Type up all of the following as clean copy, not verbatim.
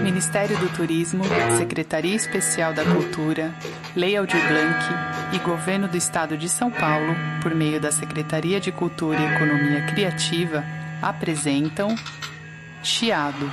Ministério do Turismo, Secretaria Especial da Cultura, Lei Aldir Blanc e Governo do Estado de São Paulo, por meio da Secretaria de Cultura e Economia Criativa, apresentam Chiado.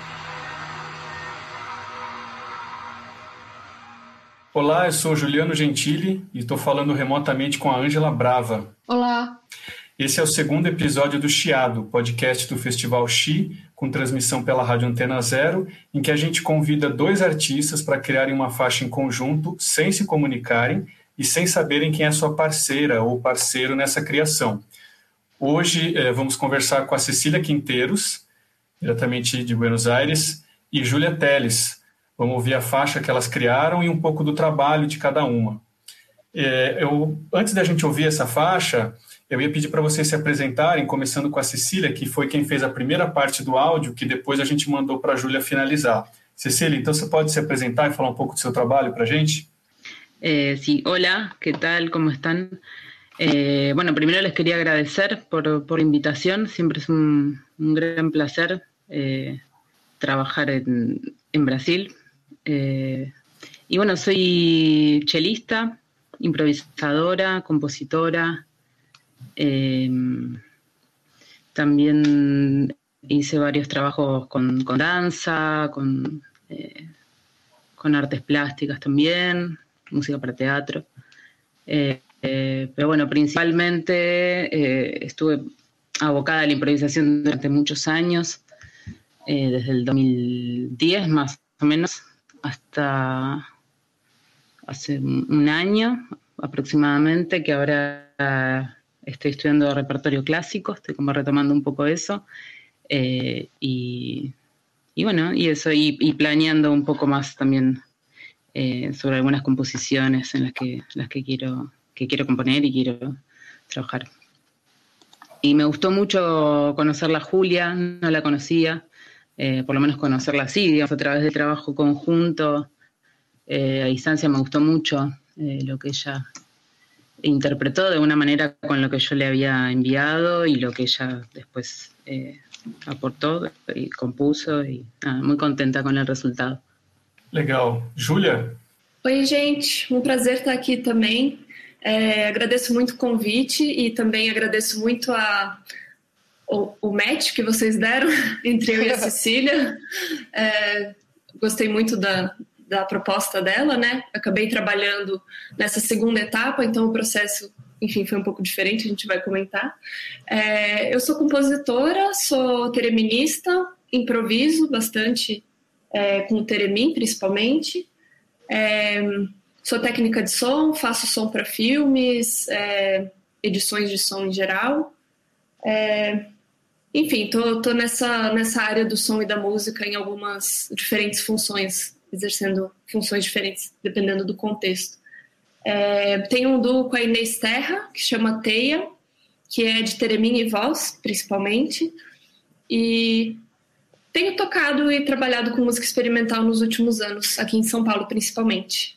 Olá, eu sou Juliano Gentili e estou falando remotamente com a Ângela Brava. Olá. Esse é o segundo episódio do Chiado, podcast do Festival Chi, com transmissão pela Rádio Antena Zero, em que a gente convida dois artistas para criarem uma faixa em conjunto, sem se comunicarem e sem saberem quem é sua parceira ou parceiro nessa criação. Hoje vamos conversar com a Cecília Quinteiros, diretamente de Buenos Aires, e Júlia Teles. Vamos ouvir a faixa que elas criaram e um pouco do trabalho de cada uma. Antes da gente ouvir essa faixa, eu ia pedir para vocês se apresentarem, começando com a Cecília, que foi quem fez a primeira parte do áudio, que depois a gente mandou para a Júlia finalizar. Cecília, então você pode se apresentar e falar um pouco do seu trabalho para a gente? Sí, hola, ¿qué tal? ¿Cómo están? Bueno, primero les quería agradecer por la invitación. Siempre es un gran placer trabajar en Brasil. Y bueno, soy chelista, improvisadora, compositora. También hice varios trabajos con danza, con artes plásticas también, música para teatro. Pero bueno, principalmente estuve abocada a la improvisación durante muchos años, desde el 2010 más o menos hasta hace un año aproximadamente, que ahora estoy estudiando repertorio clásico, estoy como retomando un poco eso, y bueno, y eso, y planeando un poco más también sobre algunas composiciones en las que quiero componer y quiero trabajar. Y me gustó mucho conocerla a Julia, no la conocía, por lo menos conocerla así, digamos, a través del trabajo conjunto, a distancia. Me gustó mucho lo que ella interpretó de una manera con lo que yo le había enviado y lo que ella después aportó y compuso, y nada, muy contenta con el resultado. Legal. Júlia? Oi, gente. Um prazer estar aqui também. Agradeço muito o convite e também agradeço muito o match que vocês deram entre eu e a Cecília. Gostei muito da proposta dela, né? Acabei trabalhando nessa segunda etapa, então o processo, enfim, foi um pouco diferente, a gente vai comentar. Eu sou compositora, sou tereminista, improviso bastante com o teremin, principalmente. Sou técnica de som, faço som para filmes, edições de som em geral. Enfim, tô nessa área do som e da música em algumas diferentes funções, exercendo funções diferentes, dependendo do contexto. Tenho um duo com a Inês Terra, que chama Teia, que é de teremin e voz, principalmente. E tenho tocado e trabalhado com música experimental nos últimos anos, aqui em São Paulo, principalmente.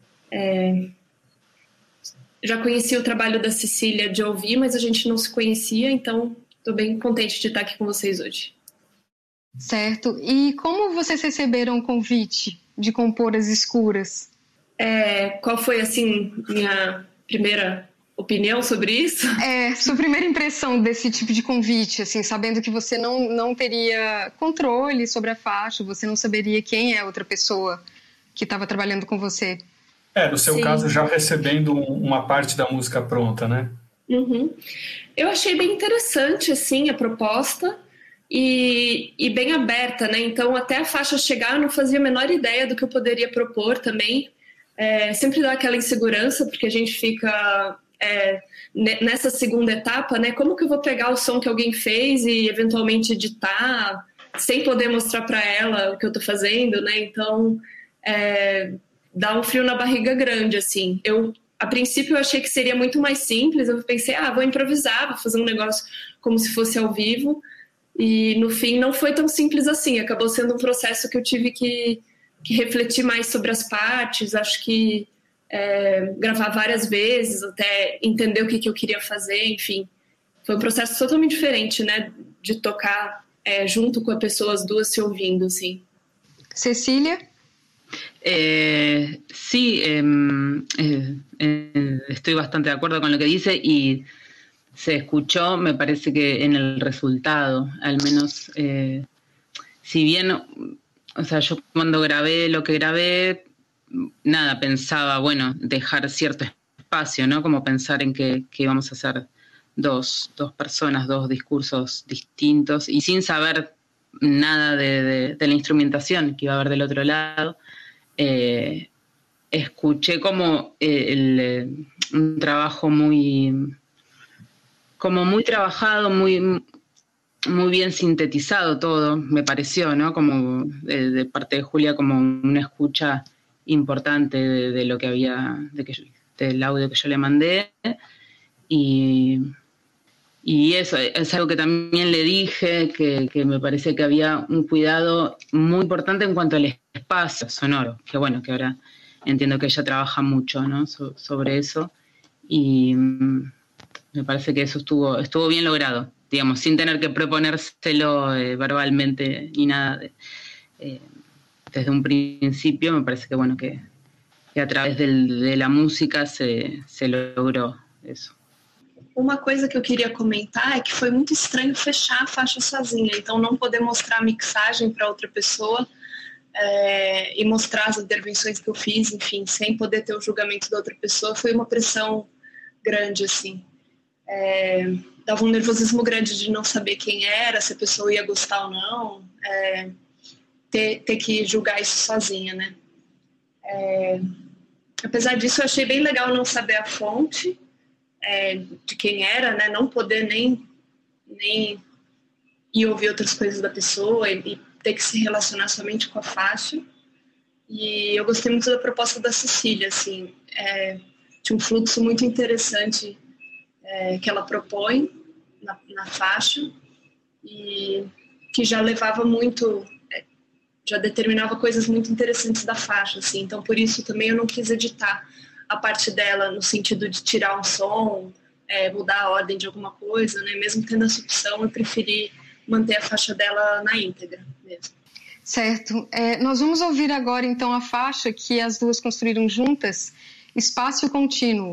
Já conheci o trabalho da Cecília de ouvir, mas a gente não se conhecia, então estou bem contente de estar aqui com vocês hoje. Certo. E como vocês receberam o convite de compor As Escuras? Qual foi, assim, minha primeira opinião sobre isso? Sua primeira impressão desse tipo de convite, assim, sabendo que você não teria controle sobre a faixa, você não saberia quem é a outra pessoa que estava trabalhando com você. No seu Sim. caso, já recebendo uma parte da música pronta, né? Uhum. Eu achei bem interessante, assim, a proposta. E bem aberta, né? Então, até a faixa chegar, eu não fazia a menor ideia do que eu poderia propor também. Sempre dá aquela insegurança, porque a gente fica nessa segunda etapa, né? Como que eu vou pegar o som que alguém fez e eventualmente editar sem poder mostrar para ela o que eu tô fazendo, né? Então, dá um frio na barriga grande, assim. A princípio, eu achei que seria muito mais simples. Eu pensei, vou improvisar, vou fazer um negócio como se fosse ao vivo. E, no fim, não foi tão simples assim. Acabou sendo um processo que eu tive que refletir mais sobre as partes. Acho que gravar várias vezes, até entender o que eu queria fazer, enfim. Foi um processo totalmente diferente, né? De tocar junto com a pessoa, as duas se ouvindo, assim. Cecilia. Sí, estoy bastante de acuerdo con lo que dice y se escuchó, me parece que en el resultado, al menos, si bien, o sea, yo cuando grabé lo que grabé, nada, pensaba, bueno, dejar cierto espacio, ¿no? Como pensar en que íbamos a hacer dos personas, dos discursos distintos y sin saber nada de la instrumentación que iba a haber del otro lado. Escuché como un trabajo muy trabajado, muy bien sintetizado todo, me pareció, ¿no? Como de parte de Julia, como una escucha importante de lo que había, del audio que yo le mandé. Y eso es algo que también le dije, que me parece que había un cuidado muy importante en cuanto al espacio sonoro, que bueno, que ahora entiendo que ella trabaja mucho, ¿no? Sobre eso. Y me parece que eso estuvo bien logrado, digamos, sin tener que proponérselo verbalmente ni nada. Desde un principio me parece que bueno, que a través de la música se logrou isso. Uma coisa que eu queria comentar é que foi muito estranho fechar a faixa sozinha, então não poder mostrar a mixagem para outra pessoa e mostrar as intervenções que eu fiz, enfim, sem poder ter o julgamento da outra pessoa, foi uma pressão grande, assim. Dava um nervosismo grande de não saber quem era, se a pessoa ia gostar ou não, ter que julgar isso sozinha, né? Apesar disso, eu achei bem legal não saber a fonte de quem era, né? Não poder nem ir ouvir outras coisas da pessoa e ter que se relacionar somente com a faixa. E eu gostei muito da proposta da Cecília, assim, tinha um fluxo muito interessante que ela propõe na faixa e que já levava muito, já determinava coisas muito interessantes da faixa, assim. Então por isso também eu não quis editar a parte dela no sentido de tirar um som, mudar a ordem de alguma coisa, né? Mesmo tendo essa opção, eu preferi manter a faixa dela na íntegra mesmo. Certo. Nós vamos ouvir agora então a faixa que as duas construíram juntas, Espaço Contínuo.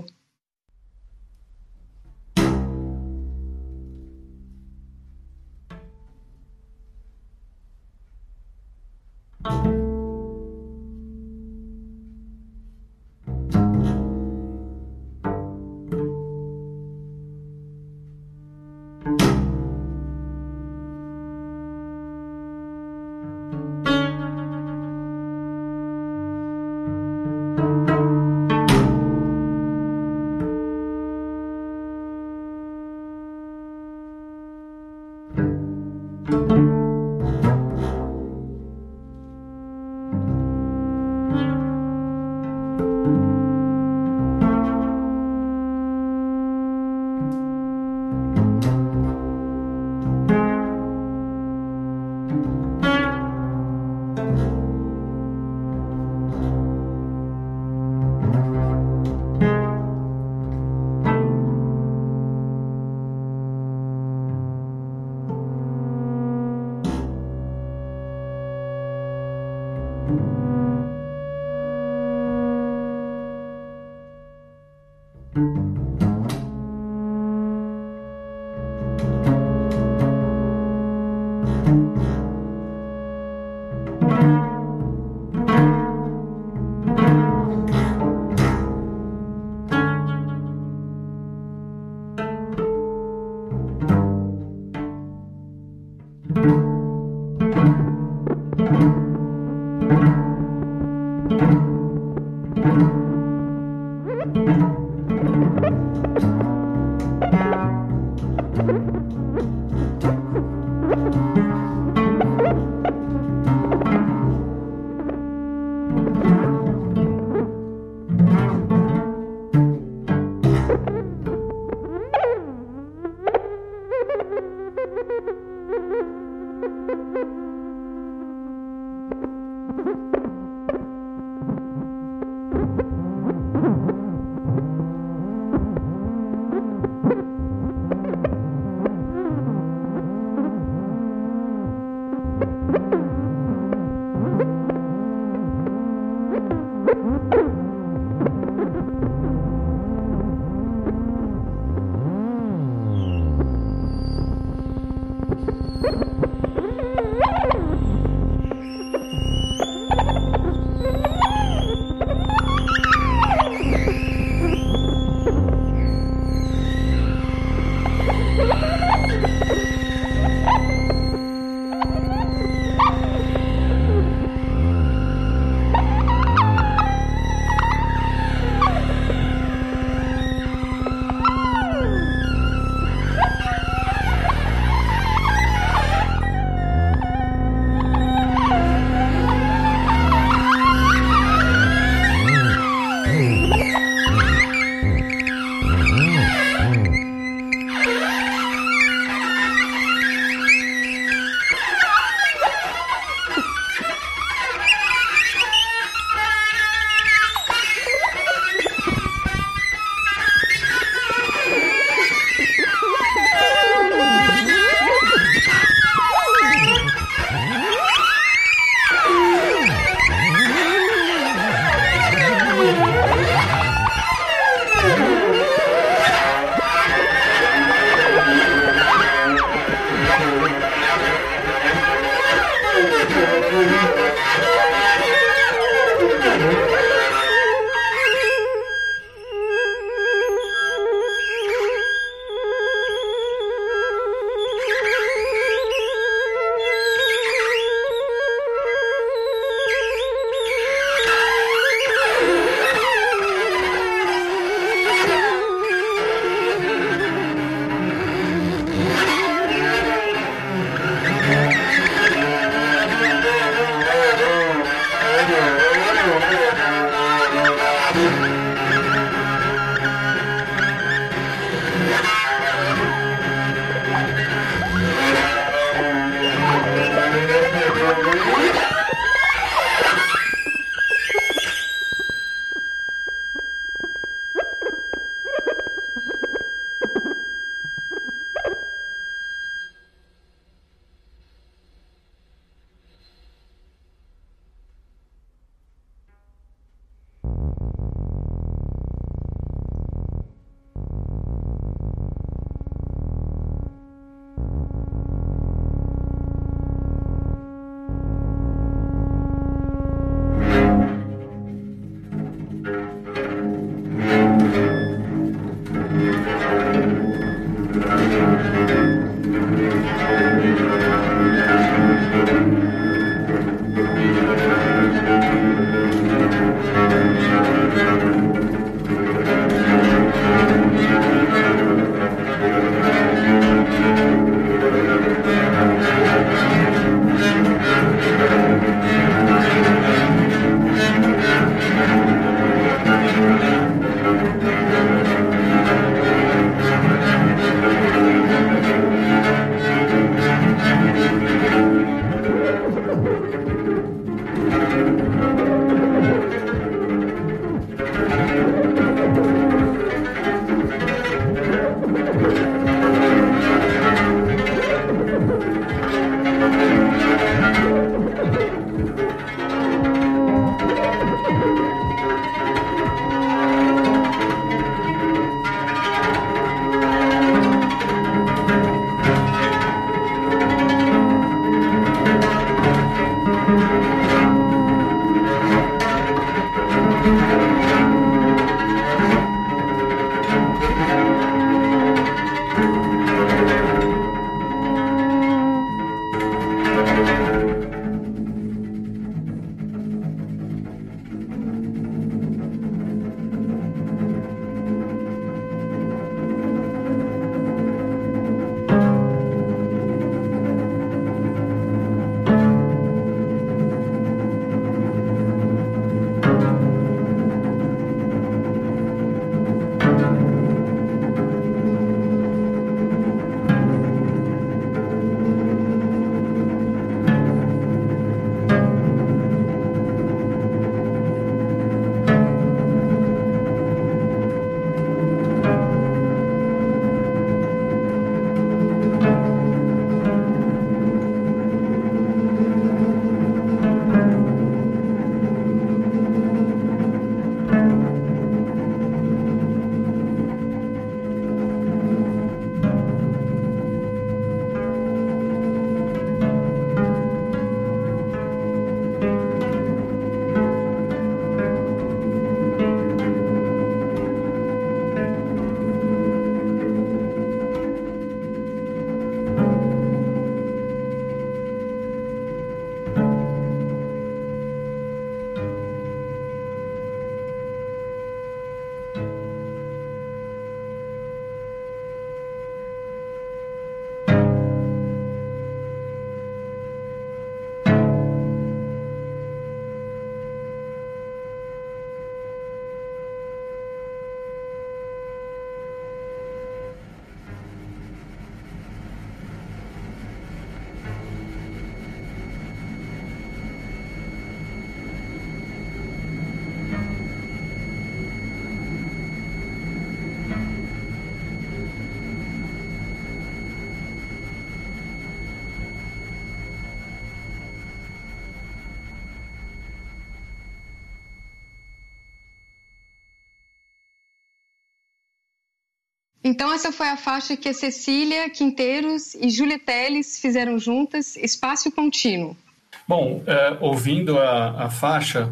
Então essa foi a faixa que a Cecília Quinteiros e Júlia Teles fizeram juntas, Espaço Contínuo. Bom, ouvindo a faixa,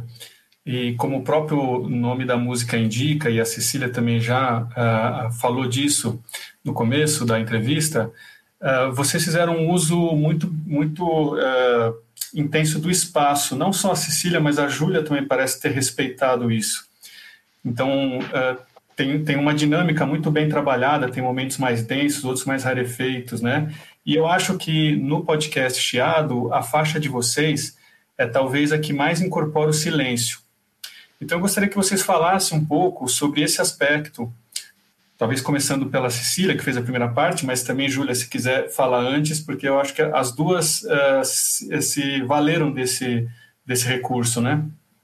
e como o próprio nome da música indica, e a Cecília também já falou disso no começo da entrevista, vocês fizeram um uso muito intenso do espaço. Não só a Cecília, mas a Júlia também parece ter respeitado isso. Então, tem uma dinâmica muito bem trabalhada, tem momentos mais densos, outros mais rarefeitos, né? E eu acho que no podcast Chiado, a faixa de vocês é talvez a que mais incorpora o silêncio. Então eu gostaria que vocês falassem um pouco sobre esse aspecto, talvez começando pela Cecília, que fez a primeira parte, mas também, Júlia, se quiser falar antes, porque eu acho que as duas se valeram desse recurso, né?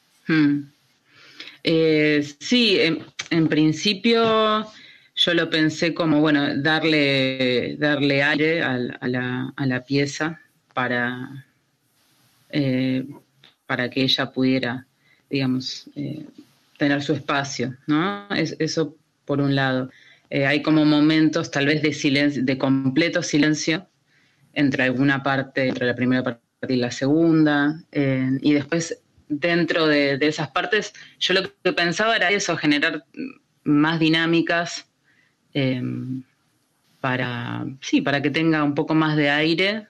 Sí, en principio yo lo pensé como, bueno, darle aire a la pieza para que ella pudiera, digamos, tener su espacio, ¿no? Eso por un lado. Hay como momentos tal vez de silencio, de completo silencio entre alguna parte, entre la primera parte y la segunda, y después dentro de esas partes, yo lo que pensaba era eso, generar más dinámicas para que tenga un poco más de aire,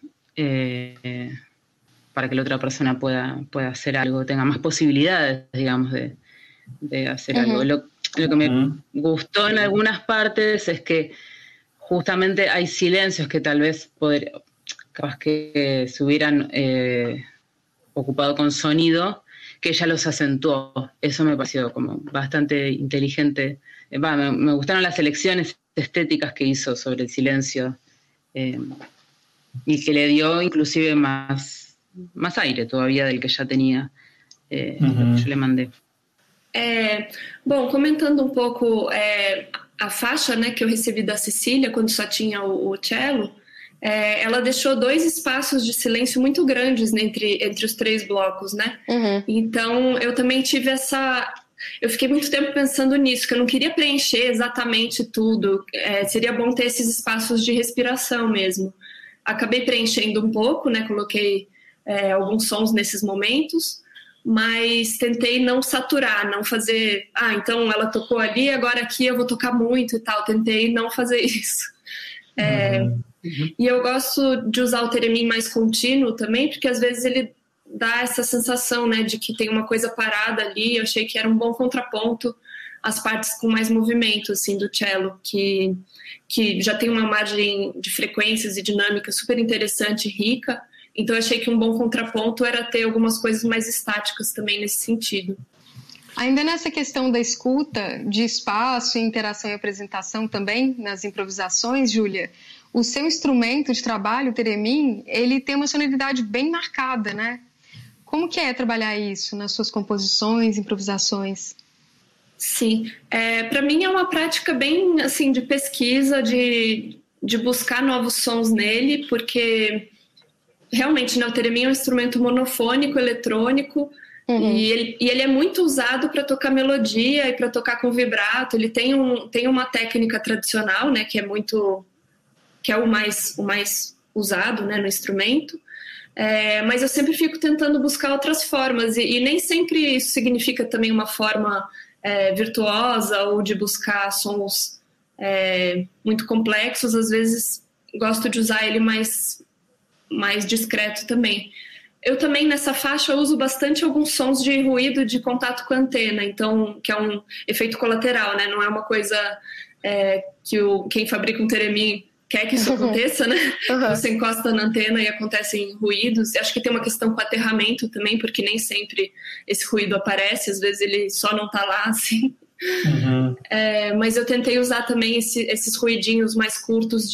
para que la otra persona pueda hacer algo, tenga más posibilidades, digamos, de hacer algo. Lo que me gustó en algunas partes es que justamente hay silencios que tal vez capaz que se hubieran ocupado con sonido, que ella los acentuó. Eso me pareció como bastante inteligente. Me gustaron las elecciones estéticas que hizo sobre el silencio y que le dio inclusive más más aire todavía del que ya tenía, lo que yo le mandé. Bom, comentando um pouco a faixa, né, que eu recebi da Cecília quando só tinha o cello, ela deixou 2 espaços de silêncio muito grandes entre os 3 blocos, né? Então eu também tive eu fiquei muito tempo pensando nisso, que eu não queria preencher exatamente tudo, seria bom ter esses espaços de respiração mesmo. Acabei preenchendo um pouco, né? Coloquei alguns sons nesses momentos, mas tentei não saturar, não fazer, então ela tocou ali, agora aqui eu vou tocar muito e tal, tentei não fazer isso. E eu gosto de usar o teremin mais contínuo também, porque às vezes ele dá essa sensação, né, de que tem uma coisa parada ali. Eu achei que era um bom contraponto às partes com mais movimento, assim, do cello, que já tem uma margem de frequências e dinâmica super interessante e rica. Então eu achei que um bom contraponto era ter algumas coisas mais estáticas também nesse sentido. Ainda nessa questão da escuta, de espaço, interação e apresentação também, nas improvisações, Júlia, o seu instrumento de trabalho, o teremin, ele tem uma sonoridade bem marcada, né? Como que é trabalhar isso nas suas composições, improvisações? Sim, para mim é uma prática bem assim de pesquisa, de buscar novos sons nele, porque realmente, né, o teremin é um instrumento monofônico, eletrônico, e ele é muito usado para tocar melodia e para tocar com vibrato. Ele tem uma técnica tradicional, né, que é o mais usado, né, no instrumento. Mas eu sempre fico tentando buscar outras formas, e nem sempre isso significa também uma forma virtuosa ou de buscar sons muito complexos. Às vezes gosto de usar ele mais discreto também. Eu também nessa faixa uso bastante alguns sons de ruído de contato com a antena, então, que é um efeito colateral, né? Não é uma coisa que quem fabrica um teremin quer que isso aconteça, né? Você encosta na antena e acontecem ruídos. Acho que tem uma questão com aterramento também, porque nem sempre esse ruído aparece, às vezes ele só não tá lá, assim. Mas eu tentei usar também esses ruidinhos mais curtos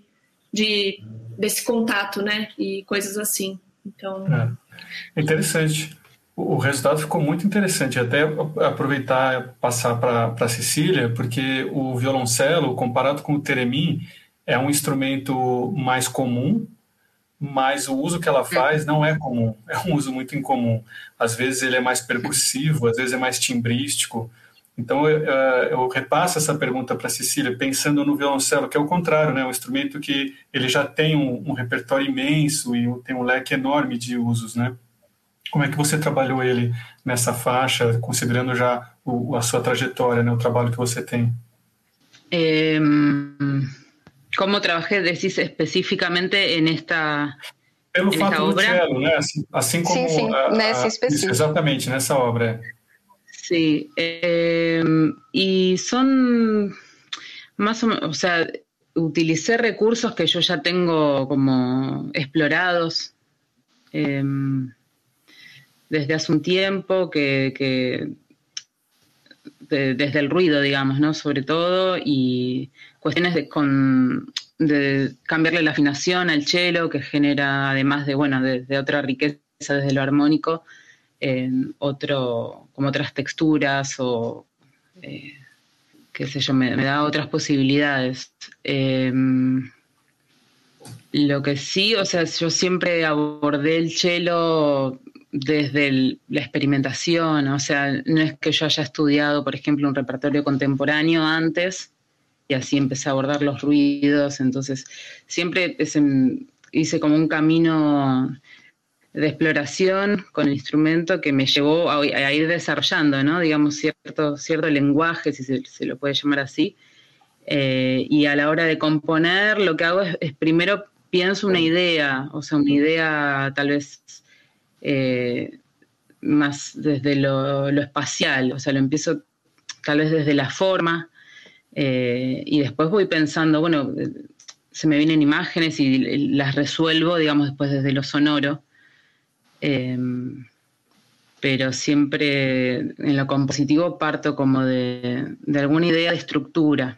desse contato, né? E coisas assim. Então... Interessante. O resultado ficou muito interessante. Até aproveitar e passar para a Cecília, porque o violoncelo, comparado com o teremin, é um instrumento mais comum, mas o uso que ela faz não é comum. É um uso muito incomum. Às vezes ele é mais percussivo, às vezes é mais timbrístico. Então eu repasso essa pergunta para a Cecília, pensando no violoncelo, que é o contrário, né? Um instrumento que ele já tem um repertório imenso e tem um leque enorme de usos, né? Como é que você trabalhou ele nessa faixa, considerando já a sua trajetória, né? O trabalho que você tem? ¿Cómo trabajé, decís, específicamente en esta Pelo en fato esta do obra? cello, né? Assim como... Sim, nessa específica. Exatamente, nessa obra. Sí, y son más o menos, o sea, utilicé recursos que yo ya tengo como explorados desde hace un tiempo, desde el ruido, digamos, ¿no? Sobre todo, y cuestiones de cambiarle la afinación al cello, que genera, además de otra riqueza desde lo armónico, como otras texturas o qué sé yo, me da otras posibilidades. Lo que sí, o sea, yo siempre abordé el cello desde la experimentación, o sea, no es que yo haya estudiado, por ejemplo, un repertorio contemporáneo antes y así empecé a abordar los ruidos, entonces siempre hice como un camino de exploración con el instrumento que me llevó a ir desarrollando, ¿no? Digamos, cierto lenguaje, si se lo puede llamar así. Y a la hora de componer, lo que hago es primero pienso una idea, o sea, una idea tal vez más desde lo espacial, o sea, lo empiezo tal vez desde la forma, y después voy pensando, bueno, se me vienen imágenes y las resuelvo, digamos, después desde lo sonoro. Pero siempre en lo compositivo parto como de alguna idea de estructura.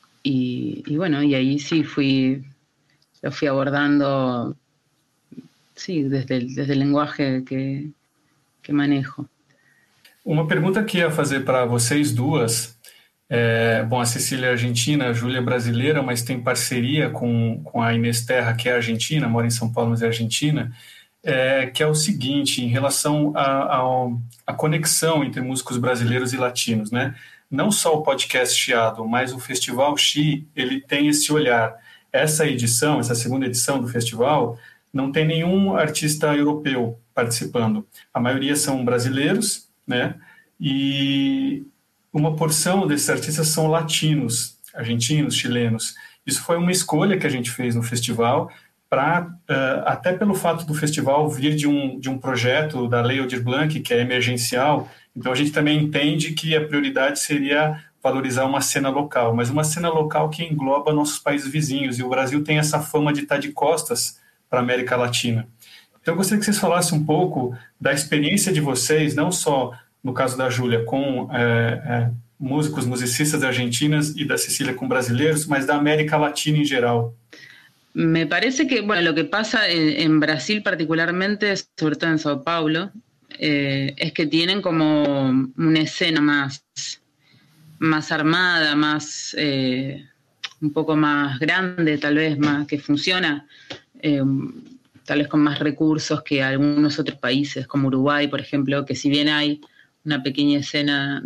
Y bueno, y ahí sí lo fui abordando sí, desde el lenguaje que manejo. Uma pergunta que ia fazer para vocês duas, bom, a Cecília é argentina, a Júlia é brasileira, mas tem parceria com a Inês Terra, que é argentina, mora em São Paulo, mas é argentina, que é o seguinte, em relação à conexão entre músicos brasileiros e latinos, né? Não só o podcast Chiado, mas o Festival Chi, ele tem esse olhar. Essa edição, essa segunda edição do festival, não tem nenhum artista europeu participando. A maioria são brasileiros, né? E uma porção desses artistas são latinos, argentinos, chilenos. Isso foi uma escolha que a gente fez no festival, até pelo fato do festival vir de um projeto da Lei Aldir Blanc, que é emergencial. Então a gente também entende que a prioridade seria valorizar uma cena local, mas uma cena local que engloba nossos países vizinhos, e o Brasil tem essa fama de estar de costas para a América Latina. Então eu gostaria que vocês falassem um pouco da experiência de vocês, não só no caso da Júlia com musicistas argentinas e da Cecília com brasileiros, mas da América Latina em geral. Me parece que, bueno, lo que pasa en Brasil particularmente, sobre todo en Sao Paulo, es que tienen como una escena más armada, más un poco más grande, tal vez, más que funciona, tal vez con más recursos que algunos otros países, como Uruguay, por ejemplo, que si bien hay una pequeña escena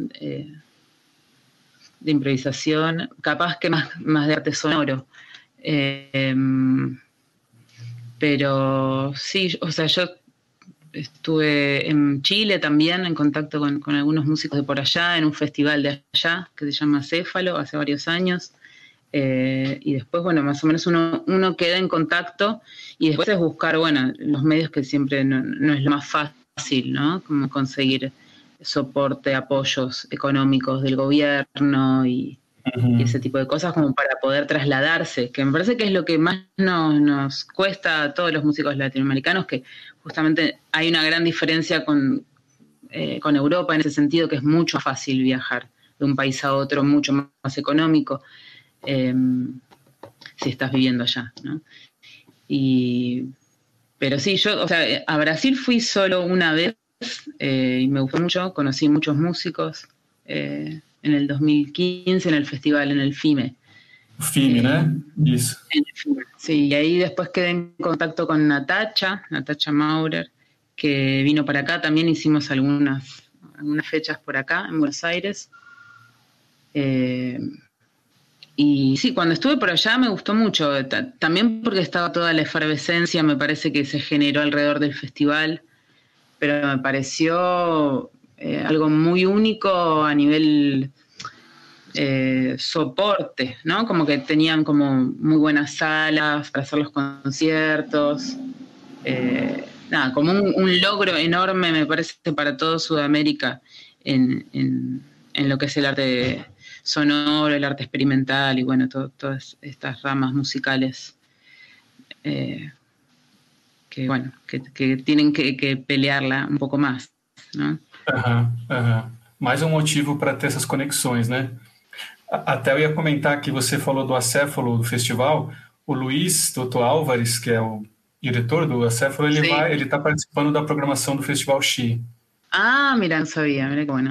de improvisación, capaz que más de arte sonoro. Pero sí, o sea, yo estuve en Chile también en contacto con algunos músicos de por allá, en un festival de allá que se llama Céfalo, hace varios años, y después, bueno, más o menos uno queda en contacto, y después es buscar, bueno, los medios, que siempre no es lo más fácil, ¿no? Como conseguir soporte, apoyos económicos del gobierno y ese tipo de cosas, como para poder trasladarse, que me parece que es lo que más nos cuesta a todos los músicos latinoamericanos, que justamente hay una gran diferencia con Europa en ese sentido, que es mucho más fácil viajar de un país a otro, mucho más económico, si estás viviendo allá, ¿no? Pero sí, yo, o sea, a Brasil fui solo una vez y me gustó mucho, conocí muchos músicos, en el 2015 en el festival, en el FIME. FIME, ¿no? Eso. Sí, y ahí después quedé en contacto con Natacha Maurer, que vino para acá, también hicimos algunas fechas por acá, en Buenos Aires. Y sí, cuando estuve por allá me gustó mucho, también porque estaba toda la efervescencia, me parece que se generó alrededor del festival, pero me pareció algo muy único a nivel soporte, ¿no? Como que tenían como muy buenas salas para hacer los conciertos. Nada, como un logro enorme, me parece, para todo Sudamérica en lo que es el arte sonoro, el arte experimental y bueno, todas estas ramas musicales que tienen que pelearla un poco más, ¿no? Mais um motivo para ter essas conexões, né? Até eu ia comentar que você falou do Acéfalo, do festival. O Luiz Toto Álvares, que é o diretor do Acéfalo, ele está participando da programação do Festival Chi. Ah, mira, não sabia, mira que bueno.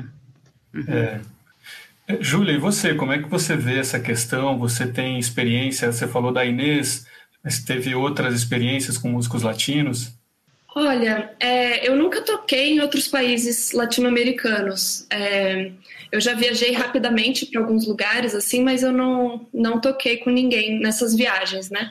Júlia, e você? Como é que você vê essa questão? Você tem experiência, você falou da Inês, mas teve outras experiências com músicos latinos? Olha, eu nunca toquei em outros países latino-americanos. Eu já viajei rapidamente para alguns lugares, assim, mas eu não toquei com ninguém nessas viagens, né?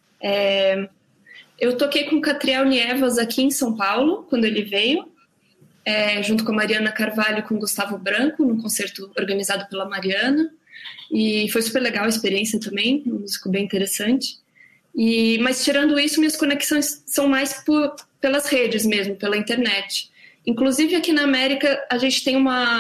Eu toquei com o Catriel Nievas aqui em São Paulo, quando ele veio, junto com a Mariana Carvalho e com o Gustavo Branco, num concerto organizado pela Mariana. E foi super legal a experiência também, um músico bem interessante. Mas tirando isso, minhas conexões são mais pelas redes mesmo, pela internet. Inclusive aqui na América a gente tem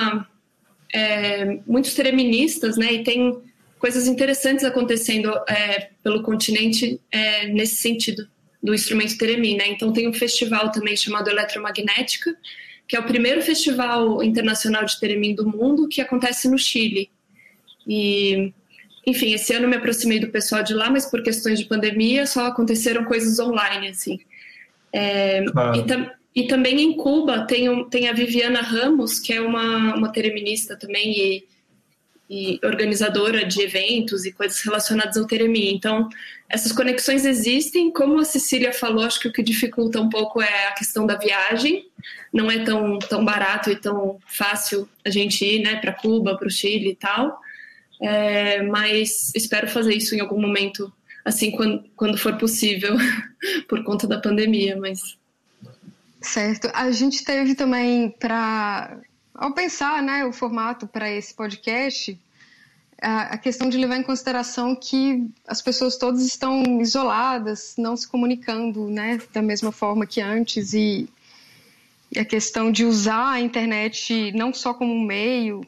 muitos tereministas, né? E tem coisas interessantes acontecendo pelo continente nesse sentido do instrumento teremim, né? Então tem um festival também chamado Eletromagnética, que é o primeiro festival internacional de teremim do mundo, que acontece no Chile. E enfim, esse ano eu me aproximei do pessoal de lá, mas por questões de pandemia só aconteceram coisas online, assim. Claro. E também em Cuba tem a Viviana Ramos, que é uma tereminista também e organizadora de eventos e coisas relacionadas ao Teremim. Então, essas conexões existem. Como a Cecília falou, acho que o que dificulta um pouco é a questão da viagem. Não é tão barato e tão fácil a gente ir, né, para Cuba, para o Chile e tal. Mas espero fazer isso em algum momento, assim, quando for possível, por conta da pandemia, mas... Certo. A gente teve também, ao pensar, né, o formato para esse podcast, a questão de levar em consideração que as pessoas todas estão isoladas, não se comunicando, né, da mesma forma que antes, e a questão de usar a internet não só como um meio.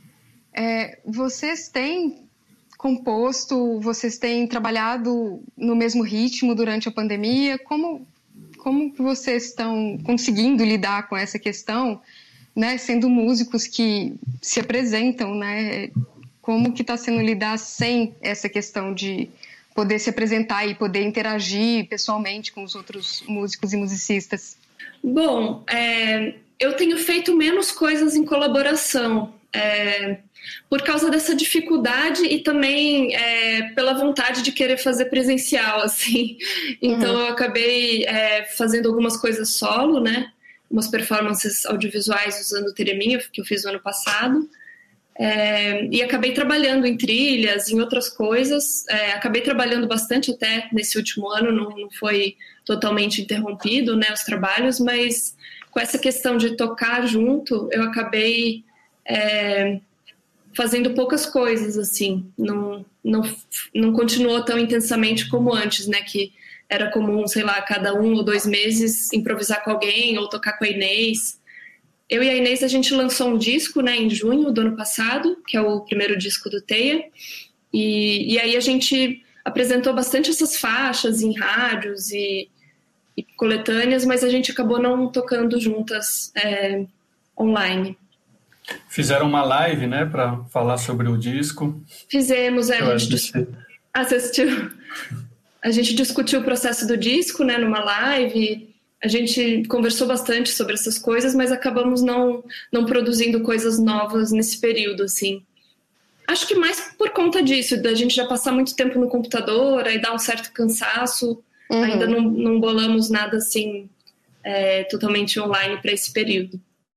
Vocês têm composto, vocês têm trabalhado no mesmo ritmo durante a pandemia? Como que vocês estão conseguindo lidar com essa questão, né, sendo músicos que se apresentam, né? Como que está sendo lidar sem essa questão de poder se apresentar e poder interagir pessoalmente com os outros músicos e musicistas? Bom, eu tenho feito menos coisas em colaboração, por causa dessa dificuldade e também pela vontade de querer fazer presencial, assim. Então eu acabei fazendo algumas coisas solo, né? Umas performances audiovisuais usando o Teremim, que eu fiz no ano passado. E acabei trabalhando em trilhas, em outras coisas. Acabei trabalhando bastante até nesse último ano, não foi totalmente interrompido, né, os trabalhos, mas com essa questão de tocar junto, eu acabei fazendo poucas coisas, assim, não continuou tão intensamente como antes, né, que era comum, sei lá, cada 1 ou 2 meses improvisar com alguém ou tocar com a Inês. Eu e a Inês, a gente lançou um disco, né, em junho do ano passado, que é o primeiro disco do Teia, e aí a gente apresentou bastante essas faixas em rádios e coletâneas, mas a gente acabou não tocando juntas online. Fizeram uma live, né, para falar sobre o disco. Fizemos, a gente assistiu. A gente discutiu o processo do disco, né, numa live. A gente conversou bastante sobre essas coisas, mas acabamos não produzindo coisas novas nesse período, assim. Acho que mais por conta disso, da gente já passar muito tempo no computador, aí dá um certo cansaço. Ainda não bolamos nada assim totalmente online para esse período.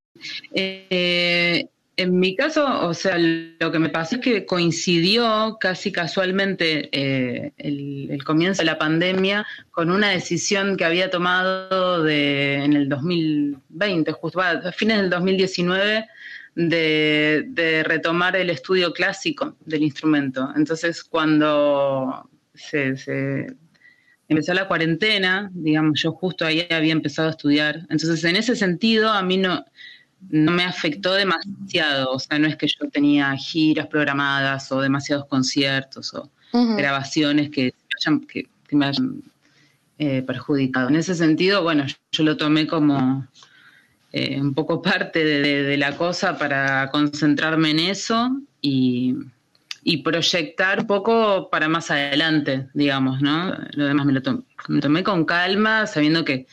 En mi caso, o sea, lo que me pasó es que coincidió casi casualmente el comienzo de la pandemia con una decisión que había tomado en el 2020, justo a fines del 2019, de retomar el estudio clásico del instrumento. Entonces, cuando se empezó la cuarentena, digamos, yo justo ahí había empezado a estudiar. Entonces, en ese sentido, a mí no me afectó demasiado. O sea, no es que yo tenía giras programadas o demasiados conciertos o grabaciones que me hayan perjudicado. En ese sentido, bueno, yo lo tomé como un poco parte de la cosa para concentrarme en eso y proyectar un poco para más adelante, digamos, ¿no? Lo demás me lo tomé con calma, sabiendo que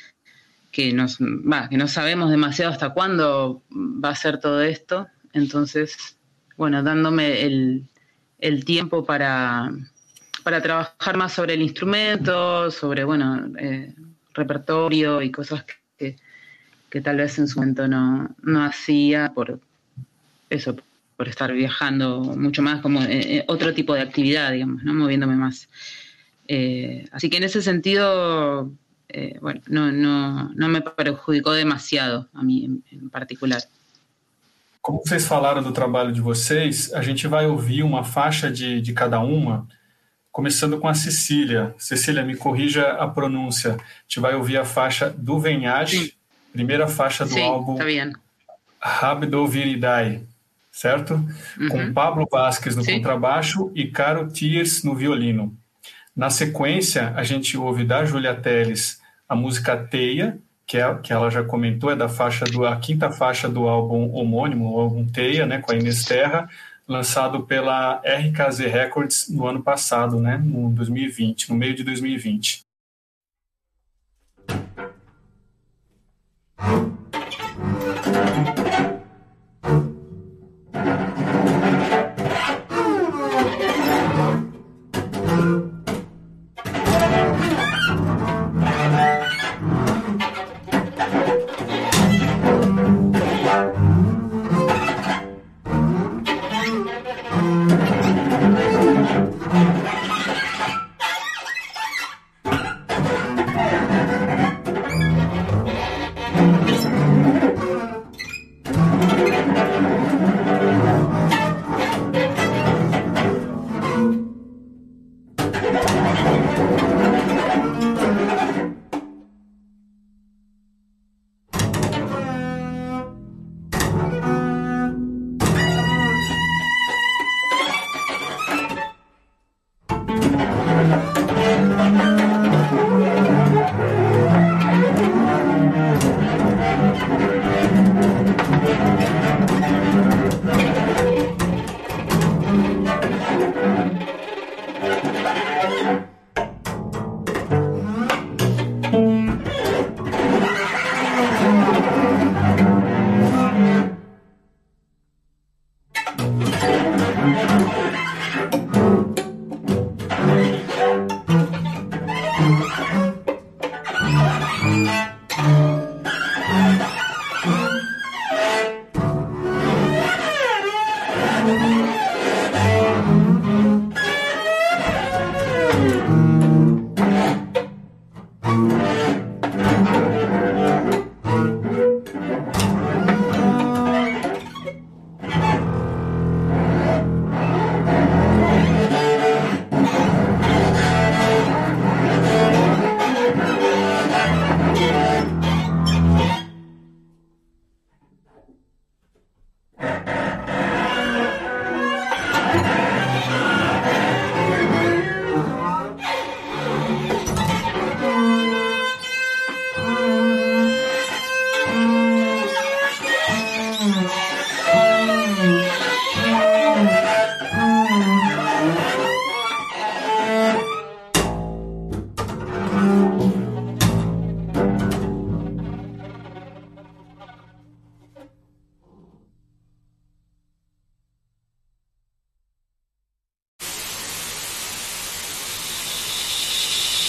no sabemos demasiado hasta cuándo va a ser todo esto. Entonces, bueno, dándome el tiempo para trabajar más sobre el instrumento, sobre, bueno, repertorio y cosas que tal vez en su momento no hacía por estar viajando mucho más, como otro tipo de actividad, digamos, ¿no? Moviéndome más. Así que en esse sentido, bueno, não me perjudicou demasiado a mim em particular. Como vocês falaram do trabalho de vocês, a gente vai ouvir uma faixa de cada uma, começando com a Cecília. Cecília, me corrija a pronúncia. A gente vai ouvir a faixa do Venhage, primeira faixa do álbum Rápido Viridai, certo? Com Pablo Vasquez no contrabaixo e Caro Thiers no violino. Na sequência, a gente ouve da Júlia Teles a música Teia, que ela já comentou, é a quinta faixa do álbum homônimo, o álbum Teia, né, com a Inês Terra, lançado pela RKZ Records no ano passado, né, no 2020, no meio de 2020.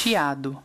Chiado.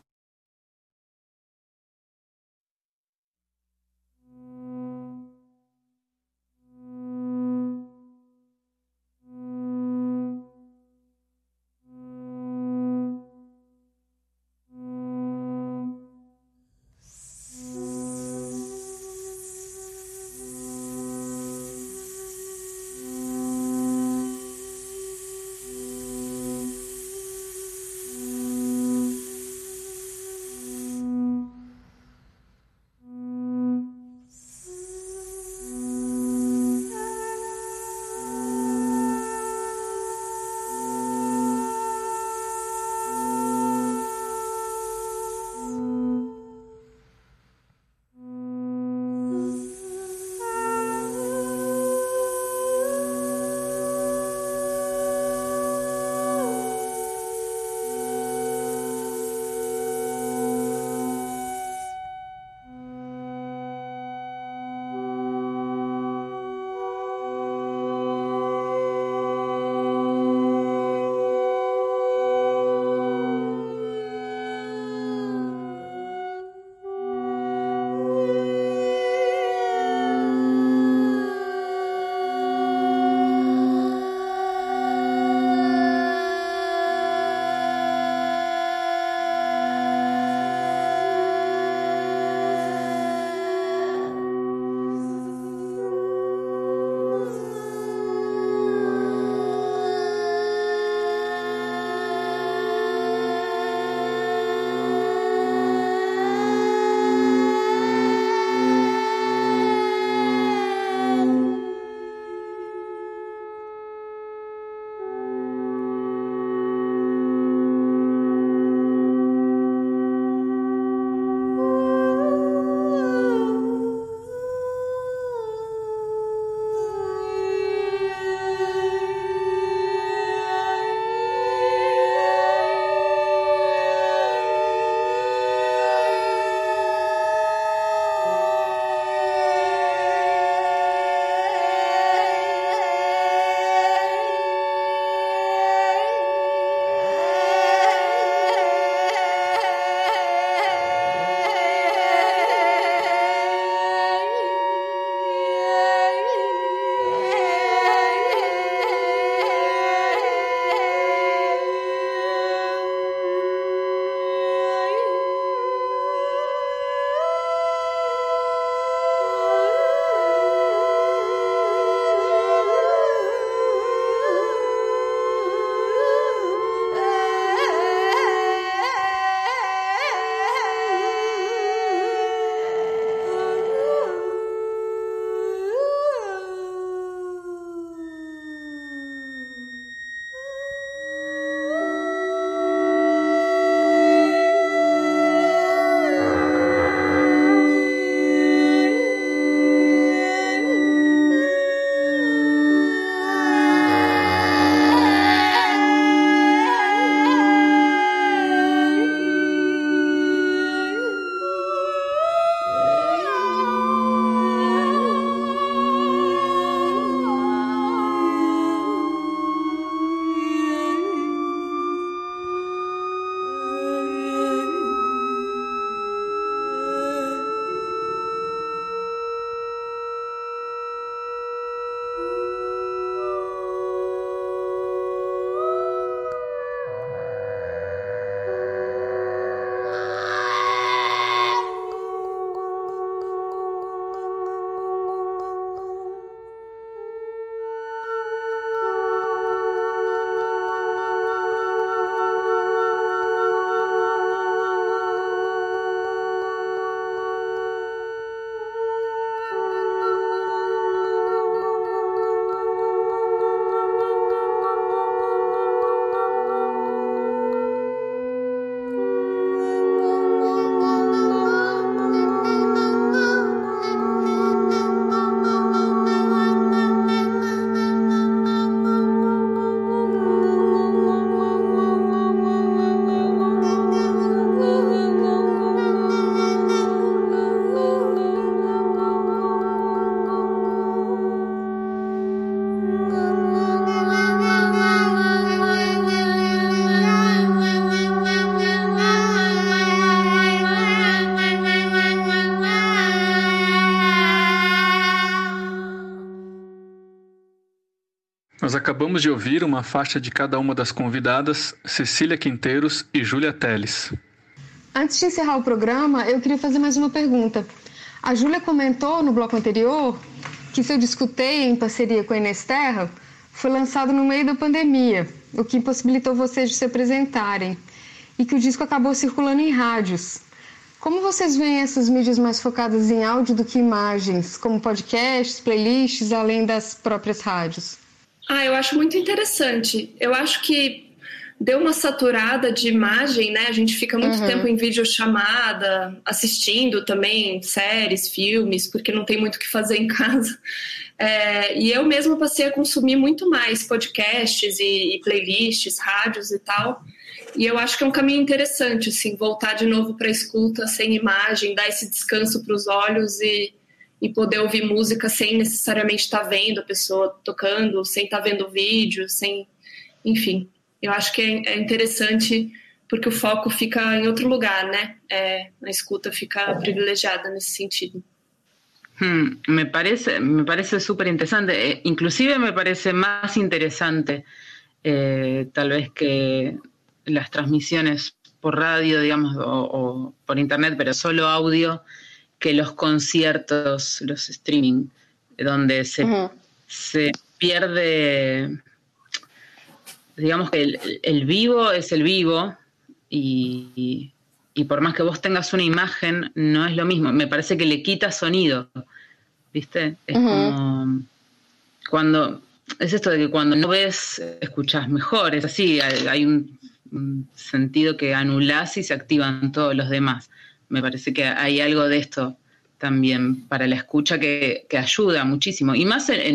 Nós acabamos de ouvir uma faixa de cada uma das convidadas, Cecília Quinteiros e Júlia Teles. Antes de encerrar o programa, eu queria fazer mais uma pergunta. A Júlia comentou no bloco anterior que seu disco Teia, em parceria com a Inês Terra, foi lançado no meio da pandemia, o que impossibilitou vocês de se apresentarem, e que o disco acabou circulando em rádios. Como vocês veem essas mídias mais focadas em áudio do que imagens, como podcasts, playlists, além das próprias rádios? Eu acho muito interessante. Eu acho que deu uma saturada de imagem, né? A gente fica muito tempo em videochamada, assistindo também séries, filmes, porque não tem muito o que fazer em casa. E eu mesma passei a consumir muito mais podcasts e playlists, rádios e tal. E eu acho que é um caminho interessante, assim, voltar de novo para a escuta sem imagem, dar esse descanso para os olhos e poder ouvir música sem necessariamente estar vendo a pessoa tocando, sem estar vendo o vídeo, enfim. Eu acho que é interessante porque o foco fica em outro lugar, né? A escuta fica privilegiada nesse sentido. Me parece súper interesante. Inclusive me parece más interesante tal vez que las transmisiones por radio, digamos, o por internet, pero solo audio, que los conciertos, los streaming, donde se pierde, digamos que el vivo es el vivo y por más que vos tengas una imagen, no es lo mismo. Me parece que le quita sonido, ¿viste? Es como cuando, es esto de que cuando no ves, escuchás mejor, es así, hay un sentido que anulás y se activan todos los demás. Me parece que hay algo de esto también para la escucha que ayuda muchísimo. Y más en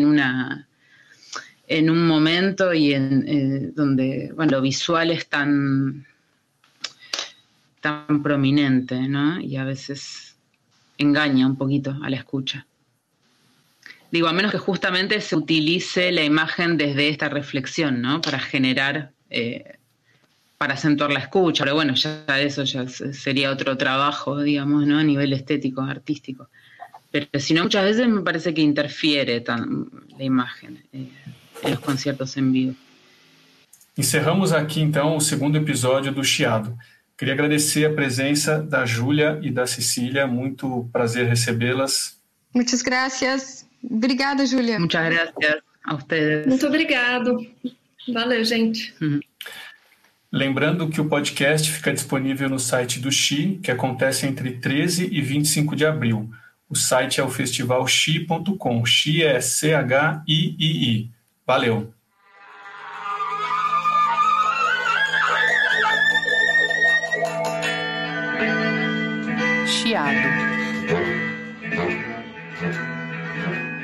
un momento y donde lo visual es tan prominente, ¿no? Y a veces engaña un poquito a la escucha. Digo, a menos que justamente se utilice la imagen desde esta reflexión, ¿no? Para generar... para acentuar la escucha, pero bueno, ya eso ya sería otro trabajo, digamos, ¿no? A nivel estético, artístico. Pero si no, muchas veces me parece que interfiere la imagen en los conciertos en vivo. Encerramos aqui, então, o segundo episódio do Chiado. Queria agradecer a presença da Júlia e da Cecília. Muito prazer recebê-las. Muitas gracias. Obrigada, Júlia. Muchas gracias a ustedes. Muito obrigado. Valeu, gente. Lembrando que o podcast fica disponível no site do Chi, que acontece entre 13 e 25 de abril. O site é o festivalchi.com. Chi é CHIII. Valeu! Chiado.